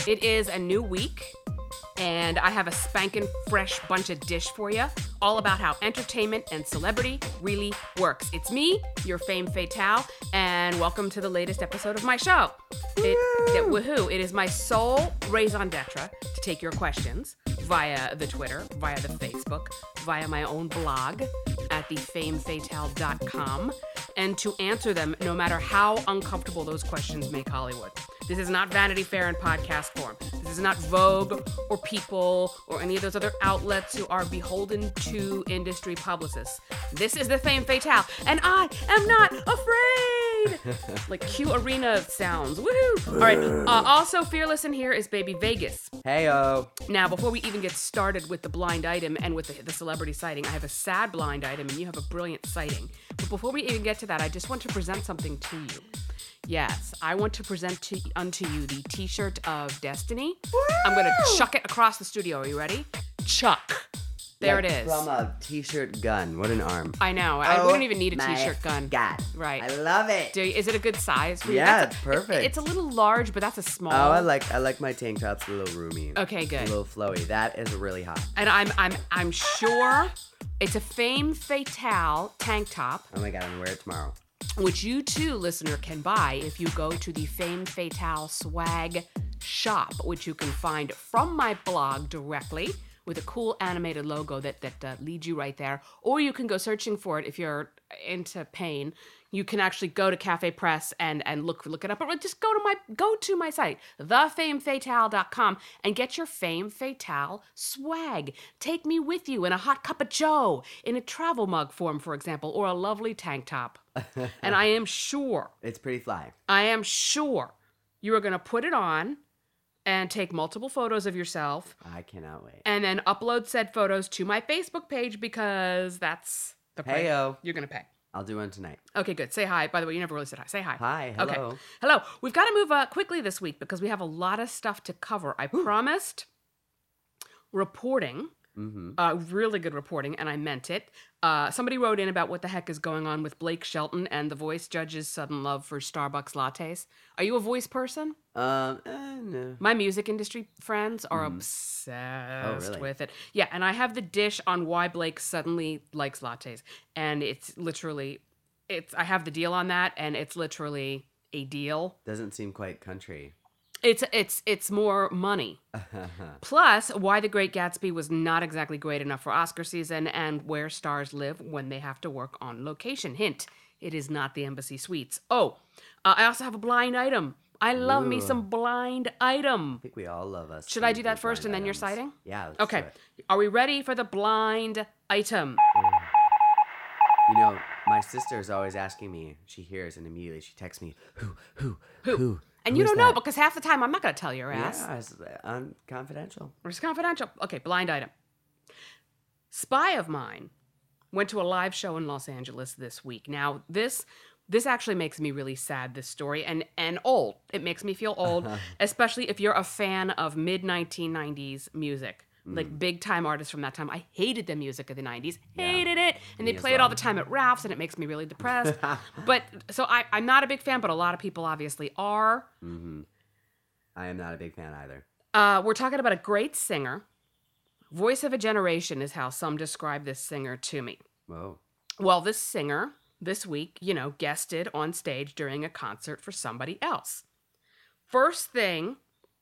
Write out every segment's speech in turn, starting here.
It is a new week, and I have a spanking fresh bunch of dish for you, all about how entertainment and celebrity really works. It's me, your femme fatale, and welcome to the latest episode of my show. Woohoo! It is my sole raison d'etre to take your questions via the Twitter, via the Facebook, via my own blog at thefemmefatale.com, and to answer them no matter how uncomfortable those questions make Hollywood. This is not Vanity Fair in podcast form. This is not Vogue or People or any of those other outlets who are beholden to industry publicists. This is the Femme Fatale, and I am not afraid! Like cue arena sounds. Woohoo! All right. Also fearless in here is Baby Vegas. Heyo. Now, before we even get started with the blind item and with the celebrity sighting, I have a sad blind item and you have a brilliant sighting. But before we even get to that, I just want to present something to you. Yes, I want to present unto you the T-shirt of destiny. Woo! I'm going to chuck it across the studio. Are you ready? Chuck. There it is. From a T-shirt gun. What an arm. I know. We don't even need a T-shirt gun. God. Right. I love it. Is it a good size for you? Yeah, it's perfect. It's a little large, but that's a small. Oh, I like my tank tops a little roomy. Okay, good. A little flowy. That is really hot. And I'm sure it's a Femme Fatale tank top. Oh my God, I'm gonna wear it tomorrow. Which you too, listener, can buy if you go to the Femme Fatale swag shop, which you can find from my blog directly with a cool animated logo that leads you right there. Or you can go searching for it if you're into pain. You can actually go to Cafe Press and look it up. Or just go to my site, thefemmefatale.com, and get your Femme Fatale swag. Take me with you in a hot cup of joe, in a travel mug form, for example, or a lovely tank top. And I am sure. It's pretty fly. I am sure you are going to put it on and take multiple photos of yourself. I cannot wait. And then upload said photos to my Facebook page because that's the price Heyo. you're going to pay. I'll do one tonight. Okay, good. Say hi. By the way, you never really said hi. Say hi. Hi. Hello. Okay. Hello. We've got to move quickly this week because we have a lot of stuff to cover. I promised reporting. Really good reporting, and I meant it. Somebody wrote in about what the heck is going on with Blake Shelton and the Voice judges' sudden love for Starbucks lattes. Are you a Voice person? No. My music industry friends are obsessed with it. Yeah, and I have the dish on why Blake suddenly likes lattes, and it's literally, I have the deal on that, and it's literally a deal. Doesn't seem quite country. It's more money. Plus, Why the Great Gatsby was not exactly great enough for Oscar season, and where stars live when they have to work on location. Hint, it is not the Embassy Suites. Oh, I also have a blind item. I love me some blind item. I think we all love us. Should I do that first and then your sighting? Yeah, let's Okay. do it. Are we ready for the blind item? You know, my sister is always asking me. She hears and immediately she texts me, who? And Who you is don't know that? because half the time I'm not going to tell your ass. Yeah, it's confidential. It's confidential. Okay, blind item. Spy of mine went to a live show in Los Angeles this week. Now, this actually makes me really sad, this story, and old. It makes me feel old, especially if you're a fan of mid-1990s music. Like big-time artists from that time. I hated the music of the 90s. Hated it. And they play it all the time at Ralph's, and it makes me really depressed. But, so I'm not a big fan, but a lot of people obviously are. Mm-hmm. I am not a big fan either. We're talking about a great singer. Voice of a generation is how some describe this singer to me. Whoa. Well, this singer, this week, guested on stage during a concert for somebody else. First thing,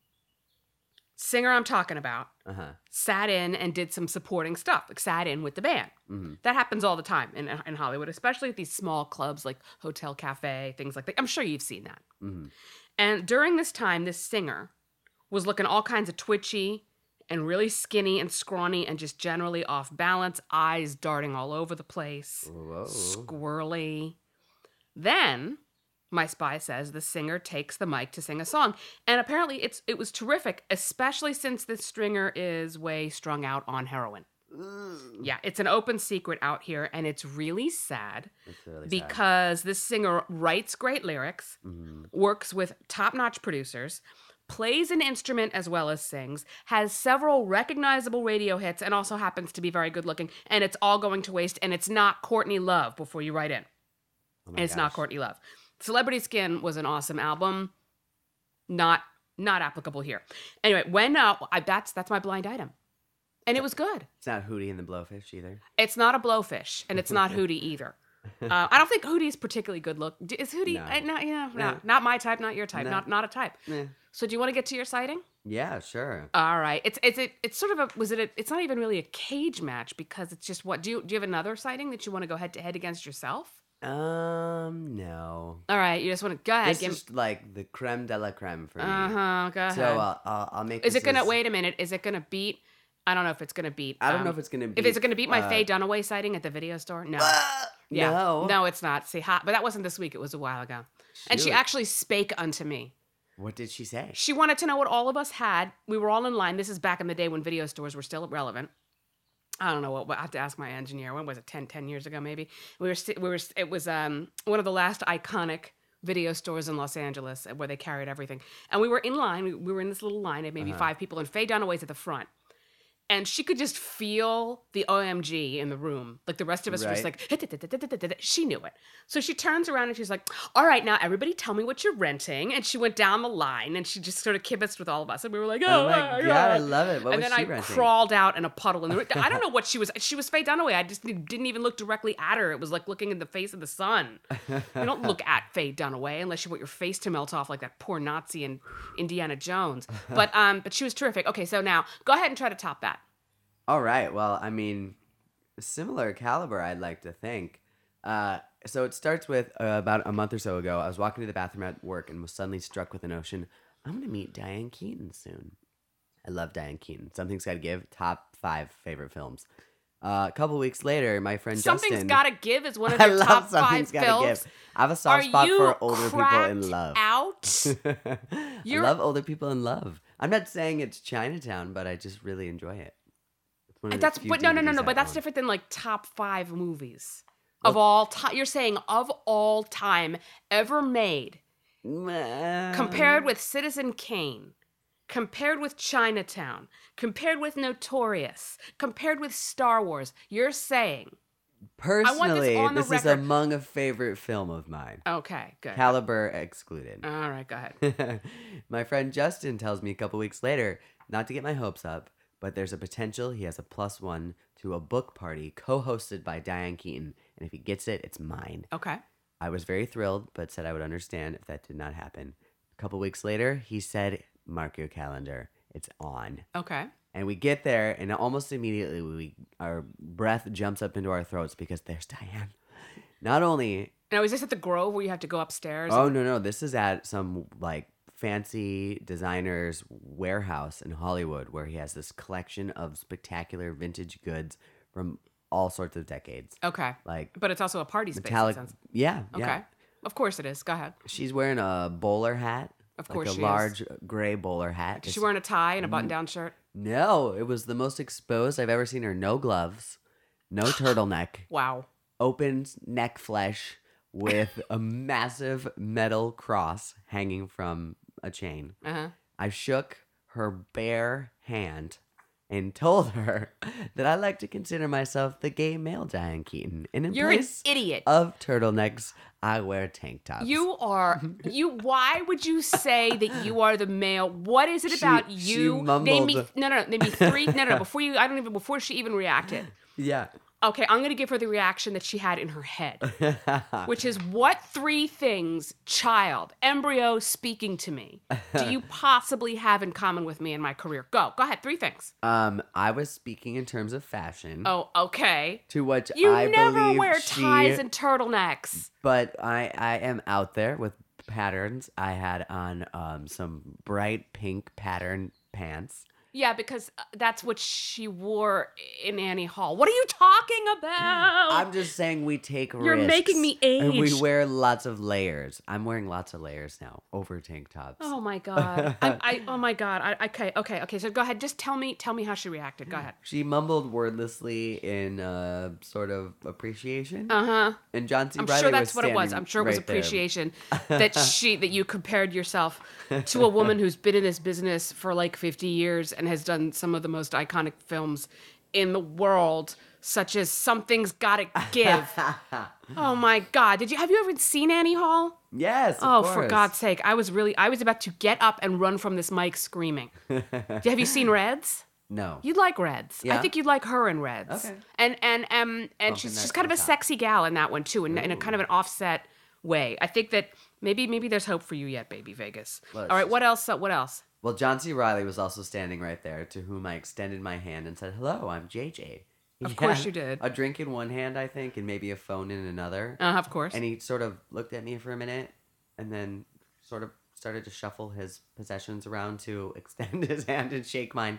singer I'm talking about sat in and did some supporting stuff, like sat in with the band. Mm-hmm. That happens all the time in Hollywood, especially at these small clubs like Hotel Cafe, things like that. I'm sure you've seen that. Mm-hmm. And during this time, this singer was looking all kinds of twitchy and really skinny and scrawny and just generally off balance, eyes darting all over the place, Whoa. squirrely. Then my spy says the singer takes the mic to sing a song. And apparently it was terrific, especially since this singer is way strung out on heroin. Yeah, it's an open secret out here, and it's really sad because this singer writes great lyrics, works with top-notch producers, plays an instrument as well as sings, has several recognizable radio hits, and also happens to be very good-looking, and it's all going to waste, and it's not Courtney Love before you write in. It's not Courtney Love. Celebrity Skin was an awesome album. Not Not applicable here. Anyway, that's my blind item. And it was good. It's not Hootie and the Blowfish either. It's not a blowfish, and it's not Hootie either. I don't think Hootie's particularly good look. Is Hootie? No. Not my type, not your type, No. not a type. Eh. So do you want to get to your sighting? Yeah, sure. All right. It's sort of it's not even really a cage match because it's just what do you have another sighting that you want to go head to head against yourself? No. All right, you just want to go ahead. This is like the creme de la creme for me. Go ahead. So I'll make. Is it gonna wait a minute? Is it gonna beat? I don't know if it's gonna beat. I don't know if it's gonna beat. If it's gonna beat my Faye Dunaway sighting at the video store? No. No. No, it's not. See, but that wasn't this week. It was a while ago. And she Shoot. actually spake unto me. What did she say? She wanted to know what all of us had. We were all in line. This is back in the day when video stores were still relevant. I don't know what I have to ask my engineer. When was it? 10 years ago, maybe. It was one of the last iconic video stores in Los Angeles where they carried everything. And we were in line. We were in this little line of maybe 5 people, and Faye Dunaway's at the front. And she could just feel the OMG in the room. Like the rest of us were just like, she knew it. So she turns around and she's like, all right, now everybody tell me what you're renting. And she went down the line and she just sort of kibitzed with all of us. And we were like, Oh my God, I love it. What and was then she I renting? crawled out in a puddle. And I don't know what she was. She was Faye Dunaway. I just didn't even look directly at her. It was like looking in the face of the sun. You don't look at Faye Dunaway unless you want your face to melt off like that poor Nazi in Indiana Jones. But she was terrific. Okay, so now go ahead and try to top that. All right. Well, I mean, similar caliber, I'd like to think. So it starts with about a month or so ago, I was walking to the bathroom at work and was suddenly struck with the notion, I'm going to meet Diane Keaton soon. I love Diane Keaton. Something's Gotta Give, top 5 favorite films. A couple weeks later, my friend Something's Justin... Gotta Give is one of I your love top 5 Something's Gotta films. Give. I have a soft spot for older people in love. Out? I love older people in love. I'm not saying it's Chinatown, but I just really enjoy it. No. But that's different than like top 5 movies of all time. You're saying of all time ever made, compared with Citizen Kane, compared with Chinatown, compared with Notorious, compared with Star Wars. You're saying personally, this is record. among a favorite film of mine. Okay, good. Caliber excluded. All right, go ahead. My friend Justin tells me a couple weeks later, not to get my hopes up, but there's a potential he has a +1 to a book party co-hosted by Diane Keaton, and if he gets it, it's mine. Okay. I was very thrilled, but said I would understand if that did not happen. A couple weeks later, he said, mark your calendar. It's on. Okay. And we get there, and almost immediately, our breath jumps up into our throats because there's Diane. Not only... Now, is this at the Grove where you have to go upstairs? Oh, no. This is at some, fancy designer's warehouse in Hollywood where he has this collection of spectacular vintage goods from all sorts of decades. Okay. But it's also a party space. Metallic. Yeah. Okay. Of course it is. Go ahead. She's wearing a bowler hat. Of course a large gray bowler hat. Is she wearing a tie and a button-down shirt? No, it was the most exposed I've ever seen her. No gloves, no turtleneck. Wow. Open neck flesh with a massive metal cross hanging from a chain. Uh-huh. I shook her bare hand and told her that I like to consider myself the gay male Diane Keaton. And in You're an place idiot. of turtlenecks, I wear tank tops. Why would you say that you are the male? What is it about she you? mumbled. Name me 3. No, before she even reacted. Yeah. Okay, I'm going to give her the reaction that she had in her head, which is, what 3 things, child, embryo speaking to me, do you possibly have in common with me in my career? Go ahead, 3 things. I was speaking in terms of fashion. Oh, okay. To which You I never believe wear ties and turtlenecks. But I am out there with patterns. I had on some bright pink pattern pants. Yeah, because that's what she wore in Annie Hall. What are you talking about? I'm just saying we take risks. You're making me age. And we wear lots of layers. I'm wearing lots of layers now over tank tops. Oh my god. Oh my god. Okay. So go ahead. Just tell me how she reacted. Go ahead. She mumbled wordlessly in sort of appreciation. Uh-huh. And John C. I'm Reilly sure that's was what it was. standing I'm sure it was right there. appreciation that you compared yourself to a woman who's been in this business for like 50 years and has done some of the most iconic films in the world, such as Something's Gotta Give. Oh my God. Have you ever seen Annie Hall? Yes, of Oh, course. for God's sake. I was about to get up and run from this mic screaming. Have you seen Reds? No. You'd like Reds. I Yeah? think you'd like her in Reds. Okay. And Bumping she's that kind of a to the top. sexy gal in that one too, in a kind of an offset way. I think that maybe there's hope for you yet, baby Vegas. Well, All right, she's- what else? What else? Well, John C. Reilly was also standing right there, to whom I extended my hand and said, "Hello, I'm JJ." Of course you did. A drink in one hand, I think, and maybe a phone in another. Of course. And he sort of looked at me for a minute, and then sort of started to shuffle his possessions around to extend his hand and shake mine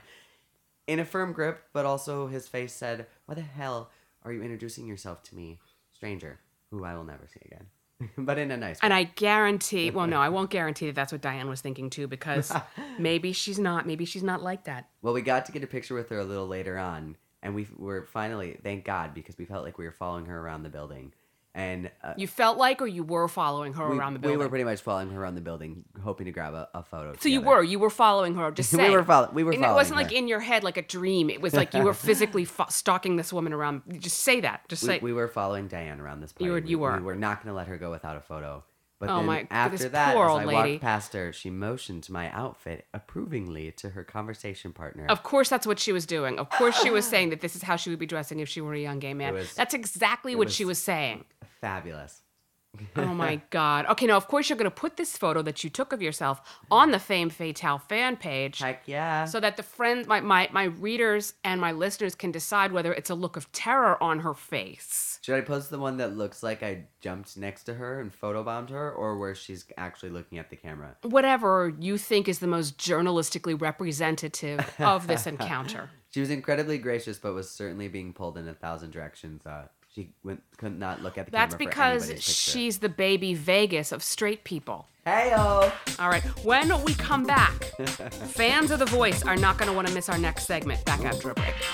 in a firm grip, but also his face said, "Why the hell are you introducing yourself to me, stranger, who I will never see again?" But in a nice way. And I guarantee, well, no, I won't guarantee that that's what Diane was thinking too, because maybe she's not like that. Well, we got to get a picture with her a little later on, and we were finally, thank God, because we felt like we were following her around the building. And You felt like, or you were following her around the building? We were pretty much following her around the building, hoping to grab a photo. So you were following her, just saying. We were following And it wasn't her. like in your head like a dream. It was like you were physically stalking this woman around. Just say that. Just say. We were following Diane around this party. You were. We were not going to let her go without a photo. But Oh then my- after this that, poor as old I lady. walked past her, she motioned to my outfit approvingly to her conversation partner. Of course, that's what she was doing. Of course, she was saying that this is how she would be dressing if she were a young gay man. That's exactly what she was saying. Fabulous. Oh my God. Okay, now, of course, you're going to put this photo that you took of yourself on the Fame Fatale fan page. Heck yeah. So that the friends, my readers and my listeners can decide whether it's a look of terror on her face. Should I post the one that looks like I jumped next to her and photobombed her, or where she's actually looking at the camera? Whatever you think is the most journalistically representative of this encounter. She was incredibly gracious, but was certainly being pulled in 1,000 directions. She could not look at the That's camera for because anybody's picture. she's the baby Vegas of straight people. Hey-o! All right, when we come back, fans of The Voice are not going to want to miss our next segment. Back after a break.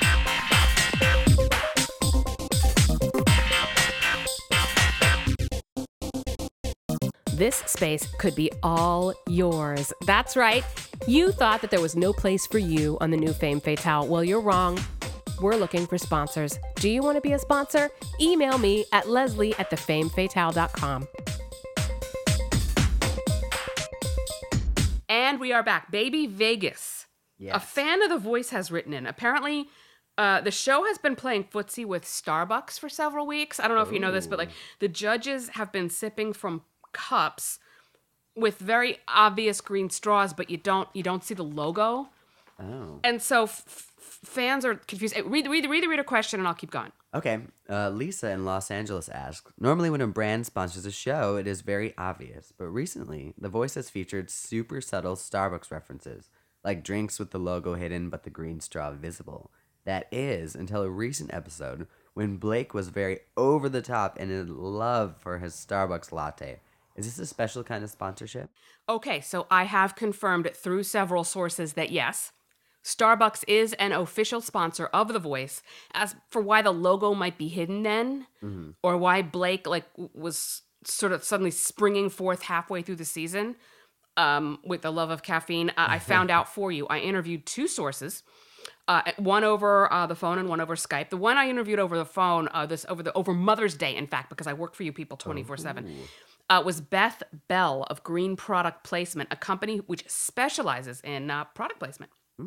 This space could be all yours. That's right. You thought that there was no place for you on the new Fame Fatale. Well, you're wrong. We're looking for sponsors. Do you want to be a sponsor? Email me at leslie@thefamefatale.com. And we are back. Baby Vegas. Yes. A fan of The Voice has written in. Apparently, the show has been playing footsie with Starbucks for several weeks. I don't know if you know this, but like the judges have been sipping from cups with very obvious green straws, but you don't see the logo. Oh. And so fans are confused. Read the reader question, and I'll keep going. Okay. Lisa in Los Angeles asks, normally when a brand sponsors a show, it is very obvious. But recently, The Voice has featured super subtle Starbucks references, like drinks with the logo hidden but the green straw visible. That is, until a recent episode when Blake was very over the top and in love for his Starbucks latte. Is this a special kind of sponsorship? Okay, so I have confirmed through several sources that yes, Starbucks is an official sponsor of The Voice. As for why the logo might be hidden then, or why Blake was sort of suddenly springing forth halfway through the season with the love of caffeine, I found out for you. I interviewed two sources. One over the phone and one over Skype. The one I interviewed over the phone, over Mother's Day, in fact, because I work for you people 24/7, was Beth Bell of Green Product Placement, a company which specializes in product placement.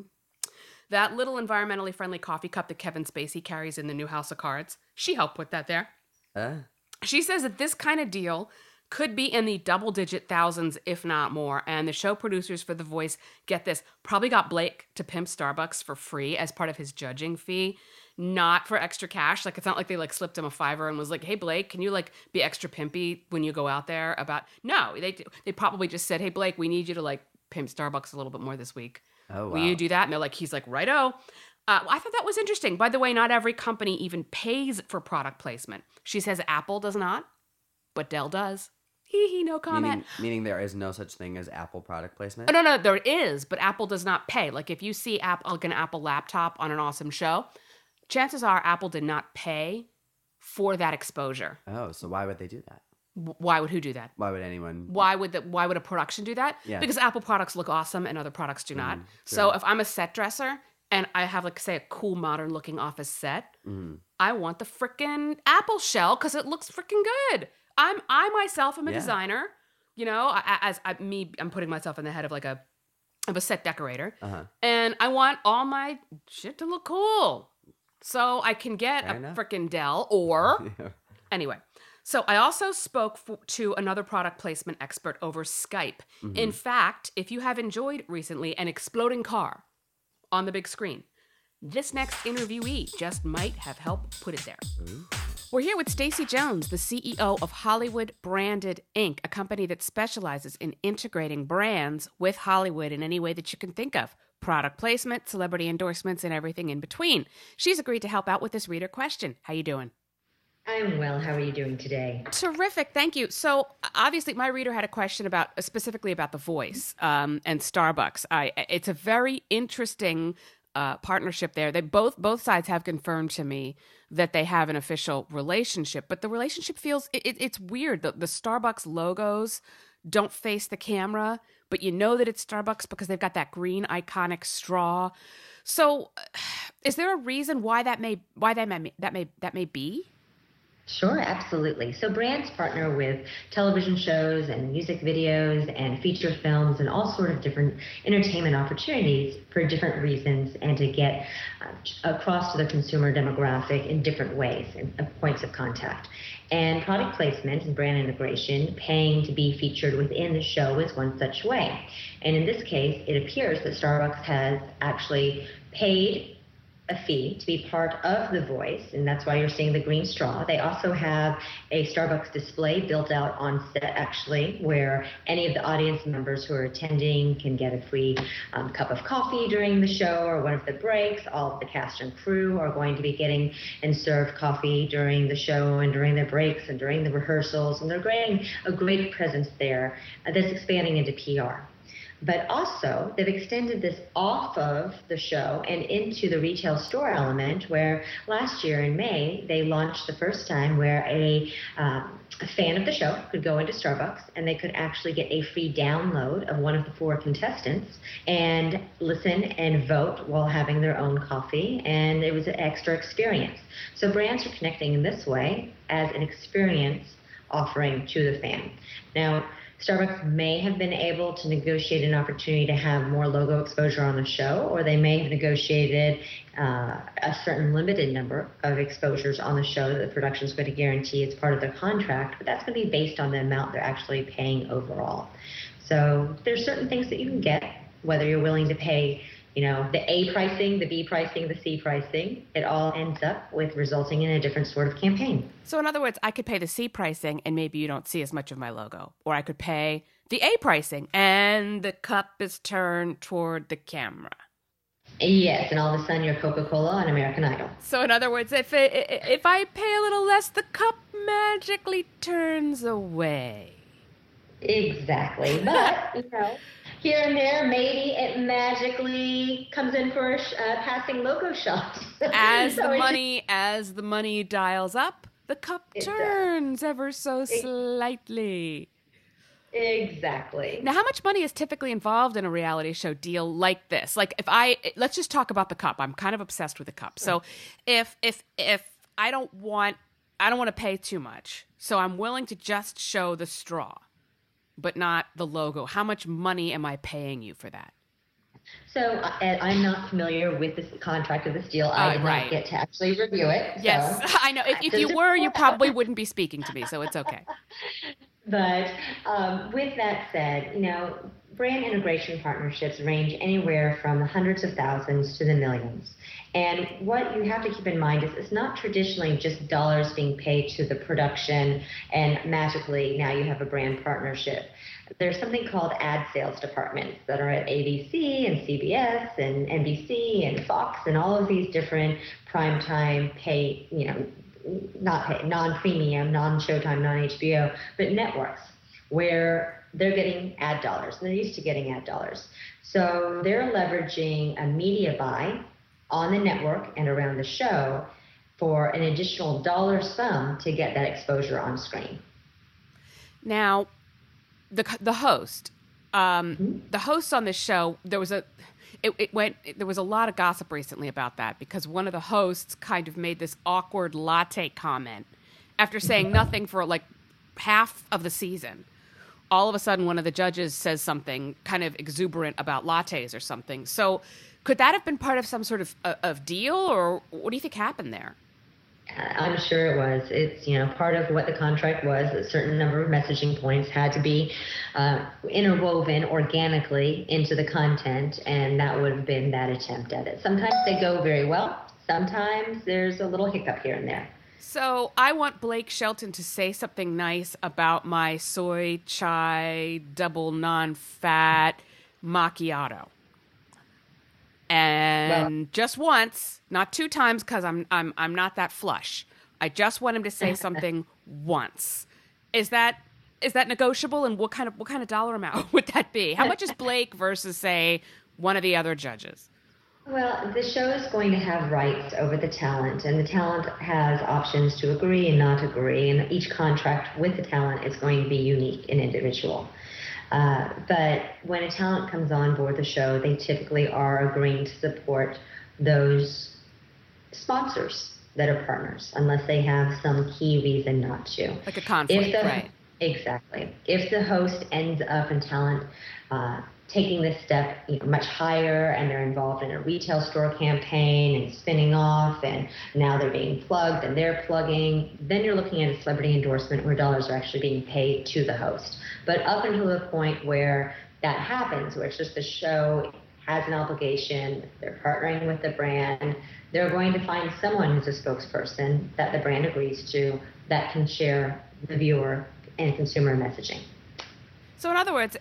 That little environmentally friendly coffee cup that Kevin Spacey carries in the new House of Cards, she helped put that there. She says that this kind of deal could be in the double-digit thousands, if not more. And the show producers for The Voice, get this, probably got Blake to pimp Starbucks for free as part of his judging fee, not for extra cash. Like, it's not like they slipped him a $5 and was like, hey, Blake, can you be extra pimpy when you go out there No, they probably just said, hey, Blake, we need you to pimp Starbucks a little bit more this week. Oh, wow. Will you do that? And he's like, righto. I thought that was interesting. By the way, not every company even pays for product placement. She says Apple does not, but Dell does. No comment. Meaning there is no such thing as Apple product placement? Oh, no, there is, but Apple does not pay. If you see an Apple laptop on an awesome show, chances are Apple did not pay for that exposure. Oh, so why would they do that? Why would who do that? Why would anyone? Why would a production do that? Yeah. Because Apple products look awesome and other products do not. Sure. So if I'm a set dresser and I have say a cool modern looking office set, I want the frickin' Apple shell because it looks frickin' good. I myself am a Yeah. designer. You know, I'm putting myself in the head of like of a set decorator, and I want all my shit to look cool, so I can get Fair a enough. freaking Dell or Yeah. anyway. So I also spoke to another product placement expert over Skype. In fact, if you have enjoyed recently an exploding car on the big screen, this next interviewee just might have helped put it there. We're here with Stacey Jones, the CEO of Hollywood Branded Inc., a company that specializes in integrating brands with Hollywood in any way that you can think of. Product placement, celebrity endorsements, and everything in between. She's agreed to help out with this reader question. How you doing? I'm well. How are you doing today? Terrific, thank you. So obviously, my reader had a question specifically about The Voice and Starbucks. It's a very interesting partnership there. They both sides have confirmed to me that they have an official relationship, but the relationship feels it's weird. The Starbucks logos don't face the camera, but you know that it's Starbucks because they've got that green iconic straw. So, is there a reason why that may be? Sure, absolutely. So brands partner with television shows and music videos and feature films and all sort of different entertainment opportunities for different reasons and to get across to the consumer demographic in different ways and points of contact. And product placement and brand integration, paying to be featured within the show is one such way. And in this case, it appears that Starbucks has actually paid a fee to be part of The Voice, and that's why you're seeing the green straw. They also have a Starbucks display built out on set, actually, where any of the audience members who are attending can get a free cup of coffee during the show or one of the breaks. All of the cast and crew are going to be getting and served coffee during the show and during the breaks and during the rehearsals, and they're getting a great presence there that's expanding into PR. But also, they've extended this off of the show and into the retail store element, where last year in May, they launched the first time where a fan of the show could go into Starbucks and they could actually get a free download of one of the 4 contestants and listen and vote while having their own coffee. And it was an extra experience. So brands are connecting in this way as an experience offering to the fan. Now, Starbucks may have been able to negotiate an opportunity to have more logo exposure on the show, or they may have negotiated a certain limited number of exposures on the show that the production is going to guarantee as part of their contract, but that's going to be based on the amount they're actually paying overall. So there's certain things that you can get, whether you're willing to pay the A pricing, the B pricing, the C pricing. It all ends up with resulting in a different sort of campaign. So in other words, I could pay the C pricing and maybe you don't see as much of my logo. Or I could pay the A pricing and the cup is turned toward the camera. Yes, and all of a sudden you're Coca-Cola on American Idol. So in other words, if I pay a little less, the cup magically turns away. Exactly. But, here and there, maybe it magically comes in for a passing logo shot. As the money dials up, the cup turns ever so slightly. Exactly. Now, how much money is typically involved in a reality show deal like this? Like, let's just talk about the cup. I'm kind of obsessed with the cup. So, if I don't want to pay too much, so I'm willing to just show the straw, but not the logo. How much money am I paying you for that? So I'm not familiar with this contract of this deal. I did not get to actually review it. Yes, so. I know. If you were, you probably wouldn't be speaking to me, so it's okay. But with that said, brand integration partnerships range anywhere from the hundreds of thousands to the millions. And what you have to keep in mind is it's not traditionally just dollars being paid to the production and magically now you have a brand partnership. There's something called ad sales departments that are at ABC and CBS and NBC and Fox and all of these different primetime pay, non-premium, non-Showtime, non-HBO, but networks where they're getting ad dollars. And they're used to getting ad dollars. So they're leveraging a media buy on the network and around the show for an additional dollar sum to get that exposure on screen. Now, the host, the hosts on this show, there was a lot of gossip recently about that because one of the hosts kind of made this awkward latte comment after saying nothing for like half of the season, all of a sudden one of the judges says something kind of exuberant about lattes or something. So could that have been part of some sort of deal, or what do you think happened there? I'm sure it was. It's, part of what the contract was. A certain number of messaging points had to be interwoven organically into the content, and that would have been that attempt at it. Sometimes they go very well. Sometimes there's a little hiccup here and there. So I want Blake Shelton to say something nice about my soy chai double non-fat macchiato. And just once, not 2 times, because I'm not that flush. I just want him to say something once. Is that negotiable? And what kind of dollar amount would that be? How much is Blake versus, say, one of the other judges? Well, the show is going to have rights over the talent, and the talent has options to agree and not agree, and each contract with the talent is going to be unique and individual. But when a talent comes on board the show, they typically are agreeing to support those sponsors that are partners, unless they have some key reason not to. Like a conflict, right? Exactly. If the host ends up in talent taking this step much higher, and they're involved in a retail store campaign and spinning off, and now they're being plugged and they're plugging, then you're looking at a celebrity endorsement where dollars are actually being paid to the host. But up until the point where that happens, where it's just the show has an obligation, they're partnering with the brand, they're going to find someone who's a spokesperson that the brand agrees to that can share the viewer and consumer messaging. So in other words,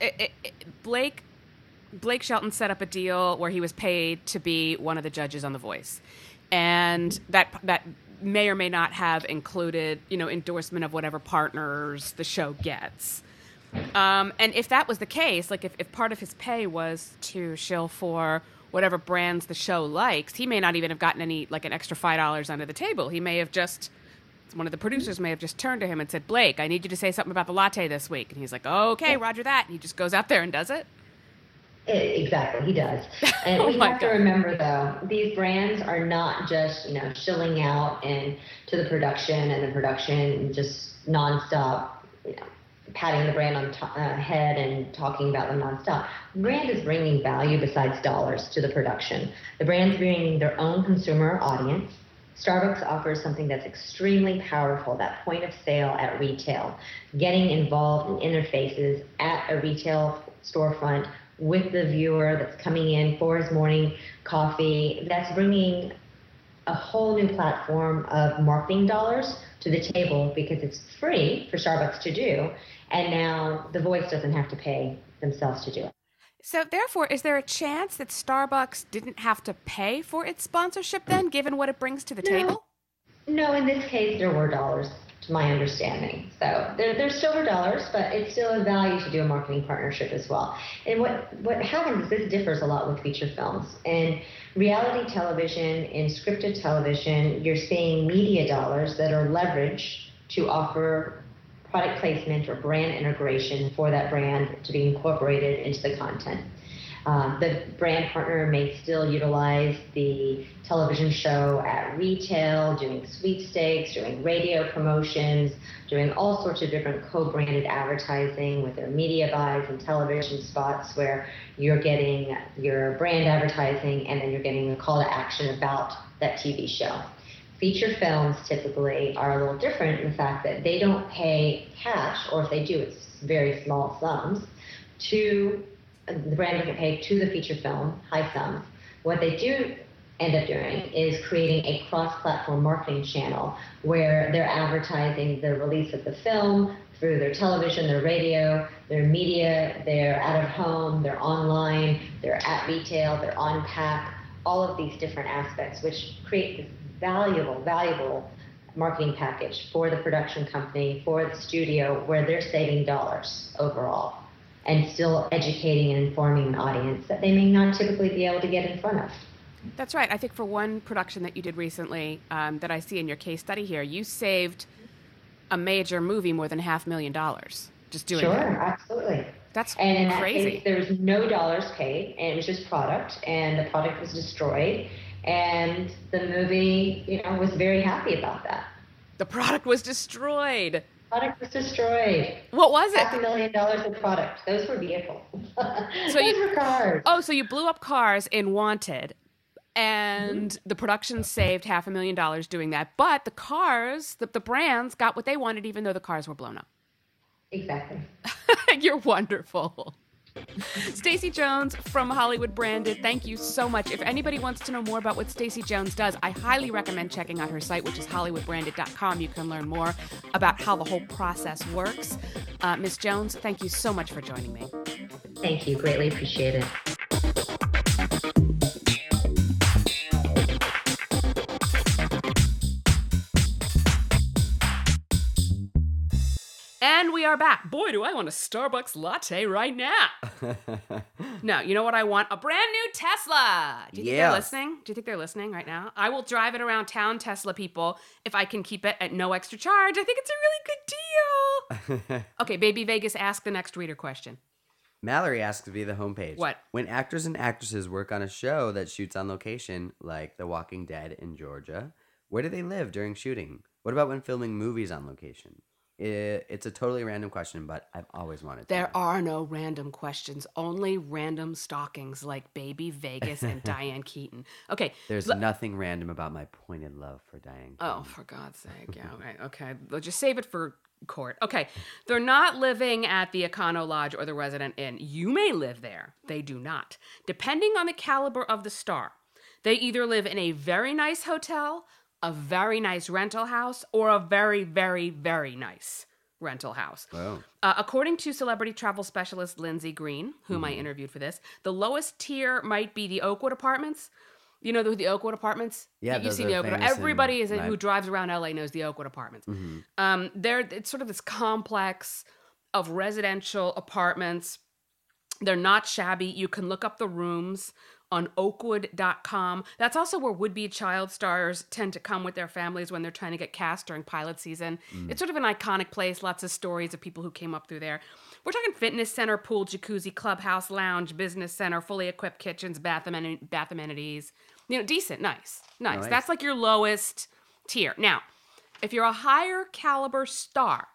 Blake Shelton set up a deal where he was paid to be one of the judges on The Voice, and that may or may not have included, endorsement of whatever partners the show gets. And if that was the case, like if part of his pay was to shill for whatever brands the show likes, he may not even have gotten any, like an extra $5 under the table. He may have just, one of the producers may have just turned to him and said, Blake, I need you to say something about the latte this week. And he's like, oh, okay, roger that. And he just goes out there and does it. Exactly, he does. And we have to remember, though, these brands are not just, shilling out and to the production, and the production just nonstop, patting the brand on head and talking about them nonstop. The brand is bringing value besides dollars to the production. The brand's bringing their own consumer audience. Starbucks offers something that's extremely powerful, that point of sale at retail, getting involved in interfaces at a retail storefront with the viewer that's coming in for his morning coffee. That's bringing a whole new platform of marketing dollars to the table, because it's free for Starbucks to do, and now The Voice doesn't have to pay themselves to do it. So therefore, is there a chance that Starbucks didn't have to pay for its sponsorship then, given what it brings to the table? No, in this case, there were dollars, to my understanding. So there's still dollars, but it's still a value to do a marketing partnership as well. And what happens is this differs a lot with feature films. In reality television, in scripted television, you're seeing media dollars that are leveraged to offer product placement or brand integration for that brand to be incorporated into the content. The brand partner may still utilize the television show at retail, doing sweepstakes, doing radio promotions, doing all sorts of different co-branded advertising with their media buys and television spots, where you're getting your brand advertising and then you're getting a call to action about that TV show. Feature films typically are a little different in the fact that they don't pay cash, or if they do, it's very small sums, to the brand doesn't pay to the feature film, high sums. What they do end up doing is creating a cross-platform marketing channel where they're advertising the release of the film through their television, their radio, their media, they're out of home, they're online, they're at retail, they're on pack, all of these different aspects, which create this valuable marketing package for the production company, for the studio, where they're saving dollars overall and still educating and informing an audience that they may not typically be able to get in front of. That's right. I think for one production that you did recently that I see in your case study here, you saved a major movie more than $500,000 just doing that. Sure, absolutely. That's and in crazy. That case, there was no dollars paid, and it was just product, and the product was destroyed, and the movie, was very happy about that. The product was destroyed. Product was destroyed. What was it? $500,000 of product. Those were vehicles. So Those were cars. Oh, so you blew up cars in Wanted, and the production saved $500,000 doing that. But the cars, the brands got what they wanted, even though the cars were blown up. Exactly. You're wonderful. Stacey Jones from Hollywood Branded, thank you so much. If anybody wants to know more about what Stacey Jones does, I highly recommend checking out her site, which is hollywoodbranded.com. You can learn more about how the whole process works. Miss Jones, thank you so much for joining me. Thank you. Greatly appreciate it. And we are back. Boy, do I want a Starbucks latte right now. No, you know what I want? A brand new Tesla. Do you think they're listening? Do you think they're listening right now? I will drive it around town, Tesla people, if I can keep it at no extra charge. I think it's a really good deal. Okay, Baby Vegas, ask the next reader question. Mallory asks via the homepage. What? When actors and actresses work on a show that shoots on location, like The Walking Dead in Georgia, where do they live during shooting? What about when filming movies on location? It's a totally random question, but I've always wanted to There know. are no random questions, only random stockings like Baby Vegas and Diane Keaton. Okay. There's nothing random about my pointed love for Diane Keaton. Oh, for God's sake. Yeah, right. Okay. We'll just save it for court. Okay. They're not living at the Econo Lodge or the Resident Inn. You may live there. They do not. Depending on the caliber of the star, they either live in a very nice hotel, a very nice rental house, or a very, very, very nice rental house. Wow. According to celebrity travel specialist Lindsay Green, whom I interviewed for this, the lowest tier might be the Oakwood Apartments. You know the Oakwood Apartments? Yeah, You've those seen are the Oakwood. famous Everybody in who drives around LA knows the Oakwood Apartments. It's sort of this complex of residential apartments. They're not shabby. You can look up the rooms on oakwood.com. That's also where would-be child stars tend to come with their families when they're trying to get cast during pilot season. It's sort of an iconic place, lots of stories of people who came up through there. We're talking fitness center, pool, jacuzzi, clubhouse, lounge, business center, fully equipped kitchens, bath amenities. You know, decent, nice. That's like your lowest tier. Now, if you're a higher caliber star,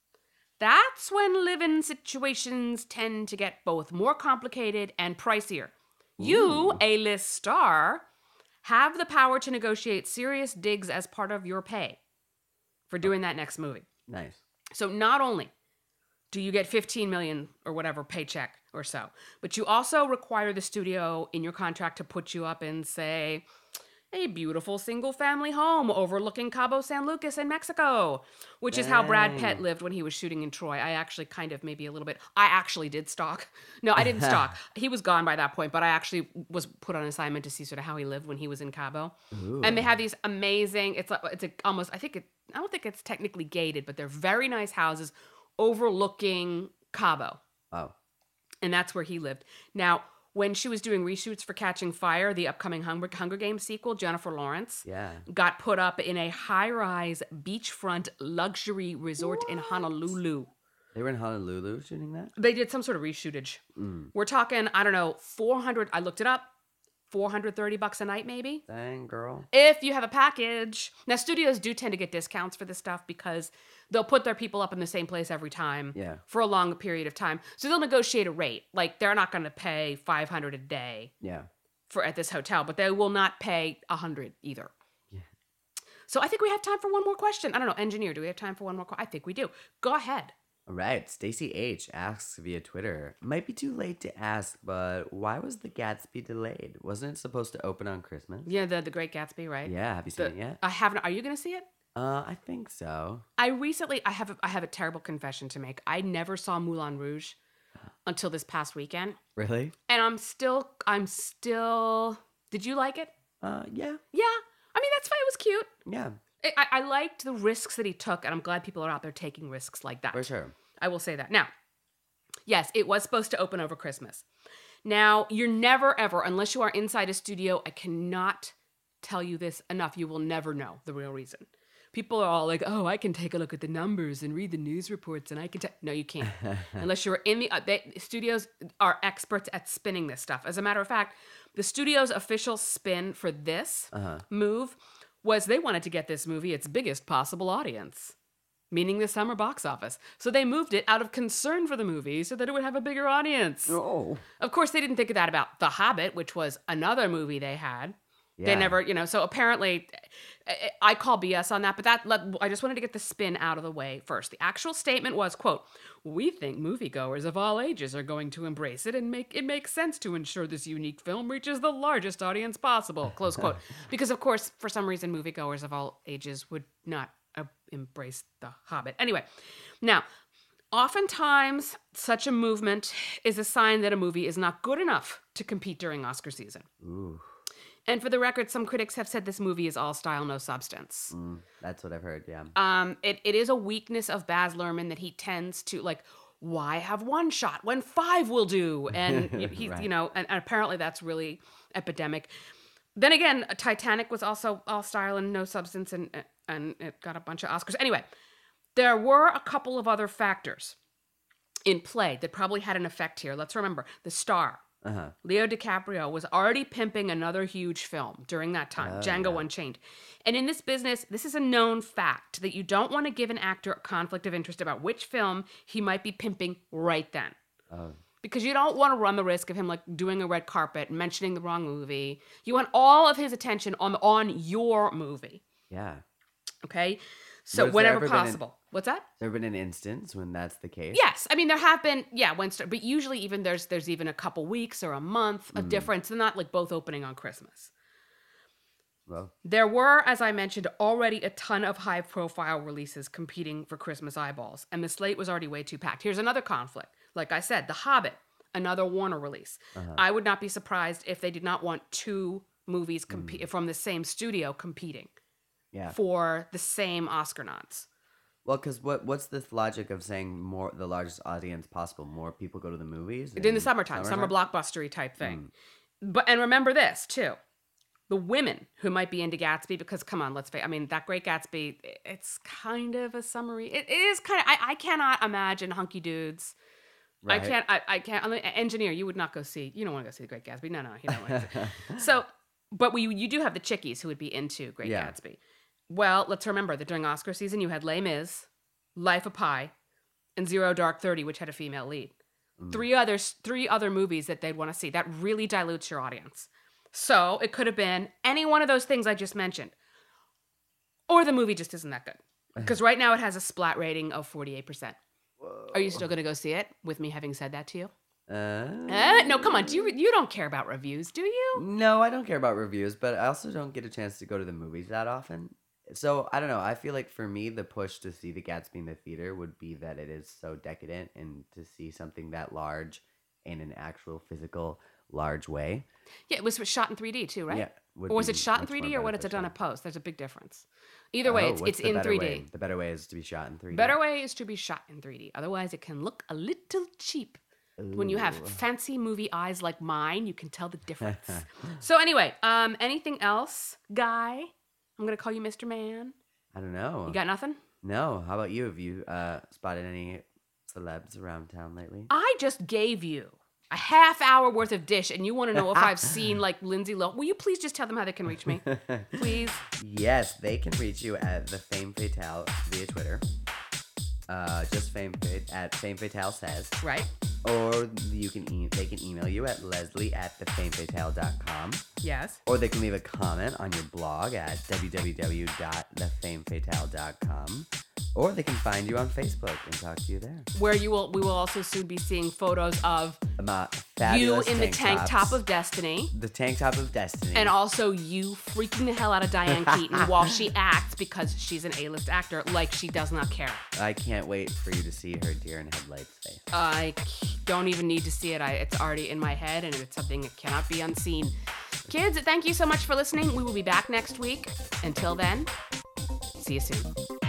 that's when living situations tend to get both more complicated and pricier. You, A-list star, have the power to negotiate serious digs as part of your pay for doing that next movie. Nice. So not only do you get $15 million or whatever paycheck or so, but you also require the studio in your contract to put you up in, say, a beautiful single-family home overlooking Cabo San Lucas in Mexico, which is how Brad Pitt lived when he was shooting in Troy. I actually kind of maybe a little bit. I actually did stalk. No, I didn't stalk. He was gone by that point, but I actually was put on assignment to see sort of how he lived when he was in Cabo. Ooh. And they have these amazing. It's almost. I don't think it's technically gated, but they're very nice houses overlooking Cabo. Wow. And that's where he lived. Now, when she was doing reshoots for Catching Fire, the upcoming Hunger Games sequel, Jennifer Lawrence got put up in a high-rise beachfront luxury resort in Honolulu. They were in Honolulu shooting that? They did some sort of reshootage. We're talking, I don't know, 400, I looked it up, $430 a night maybe. Dang, girl. If you have a package. Now, studios do tend to get discounts for this stuff because they'll put their people up in the same place every time for a long period of time. So they'll negotiate a rate. Like, they're not going to pay $500 a day for at this hotel, but they will not pay $100 either. Yeah. So I think we have time for one more question. I don't know, engineer, do we have time for one more question? I think we do. Go ahead. All right. Stacey H asks via Twitter, might be too late to ask, but why was The Gatsby delayed? Wasn't it supposed to open on Christmas? Yeah, the Great Gatsby, right? Yeah. Have you seen it yet? I haven't. Are you going to see it? I think so. I have a terrible confession to make. I never saw Moulin Rouge until this past weekend. Really? And I'm still, did you like it? Yeah. Yeah. I mean, that's fine. It was cute. Yeah. I liked the risks that he took, and I'm glad people are out there taking risks like that. For sure. I will say that. Now, yes, it was supposed to open over Christmas. Now, you're never, ever, unless you are inside a studio, I cannot tell you this enough. You will never know the real reason. People are all like, oh, I can take a look at the numbers and read the news reports, and I can No, you can't. Unless you're in the... studios are experts at spinning this stuff. As a matter of fact, the studio's official spin for this move was they wanted to get this movie its biggest possible audience. meaning the summer box office. So they moved it out of concern for the movie so that it would have a bigger audience. Oh. Of course, they didn't think of that about The Hobbit, which was another movie they had. They Yeah. never, so apparently, I call BS on that, but I just wanted to get the spin out of the way first. The actual statement was, quote, "We think moviegoers of all ages are going to embrace it and it makes sense to ensure this unique film reaches the largest audience possible," close quote. Because, of course, for some reason, moviegoers of all ages would not embrace The Hobbit. Anyway, now, oftentimes, such a movement is a sign that a movie is not good enough to compete during Oscar season. Ooh. And for the record, some critics have said this movie is all style, no substance. That's what I've heard, yeah. It is a weakness of Baz Luhrmann that he tends to, like, why have one shot when 5 will do? And he's, Right. and apparently that's really epidemic. Then again, Titanic was also all style and no substance, and it got a bunch of Oscars. Anyway, there were a couple of other factors in play that probably had an effect here. Let's remember, the star, Leo DiCaprio, was already pimping another huge film during that time, Django Unchained. And in this business, this is a known fact that you don't want to give an actor a conflict of interest about which film he might be pimping right then. Because you don't want to run the risk of him, like, doing a red carpet, mentioning the wrong movie. You want all of his attention on your movie. Yeah. Okay? So Has there whenever ever been possible. What's that? There have been an instance when that's the case? Yes, I mean there have been, but usually even there's even a couple weeks or a month of difference. They're not like both opening on Christmas. Well, There were, as I mentioned, already a ton of high-profile releases competing for Christmas eyeballs, and the slate was already way too packed. Here's another conflict. Like I said, The Hobbit, another Warner release. I would not be surprised if they did not want 2 movies from the same studio competing yeah. for the same Oscar nods. Well, because what's the logic of saying more the largest audience possible? More people go to the movies In the summer blockbustery type thing. And remember this too: the women who might be into Gatsby, because come on, let's face. I mean, That Great Gatsby. It's kind of a summary. It is kind of. I cannot imagine hunky dudes. Right. I can't. I'm an engineer. You would not go see. You don't want to go see The Great Gatsby. No, you don't want to. So, but you do have the chickies who would be into Great Gatsby. Well, let's remember that during Oscar season, you had Les Mis, Life of Pi, and Zero Dark 30, which had a female lead. 3 other movies that they'd want to see. That really dilutes your audience. So it could have been any one of those things I just mentioned. Or the movie just isn't that good. Because right now it has a splat rating of 48%. Whoa. Are you still going to go see it with me having said that to you? Uh, No, come on. You don't care about reviews, do you? No, I don't care about reviews, but I also don't get a chance to go to the movies that often. So, I don't know. I feel like for me, the push to see The Gatsby in the theater would be that it is so decadent, and to see something that large in an actual physical large way. Yeah, it was shot in 3D too, right? Yeah. Or was it shot in much more 3D or what? It's done beneficial. at post? There's a big difference. Either way, What's it's the in better 3D. way? The better way is to be shot in 3D. Better way is to be shot in 3D. Otherwise, it can look a little cheap. When you have Ooh. fancy movie eyes like mine, you can tell the difference. So anyway, anything else, Guy? I'm going to call you Mr. Man. I don't know. You got nothing? No. How about you? Have you spotted any celebs around town lately? I just gave you a half hour worth of dish, and you want to know if I've seen like Lindsay Lohan. Will you please just tell them how they can reach me? Please. Yes, they can reach you at the Fame Fatale via Twitter. Just at Fame Fatale says. Right. Or they can email you at leslie@thefameffatale.com. Yes. Or they can leave a comment on your blog at www.thefameffatale.com. Or they can find you on Facebook and talk to you there. Where we will also soon be seeing photos of you Fabulous in the tank tops. top of Destiny. The tank top of destiny. And also you freaking the hell out of Diane Keaton while she acts, because she's an A-list actor, like she does not care. I can't wait for you to see her deer in headlights face. I don't even need to see it. It's already in my head, and it's something that cannot be unseen. Kids, thank you so much for listening. We will be back next week. Until then, see you soon.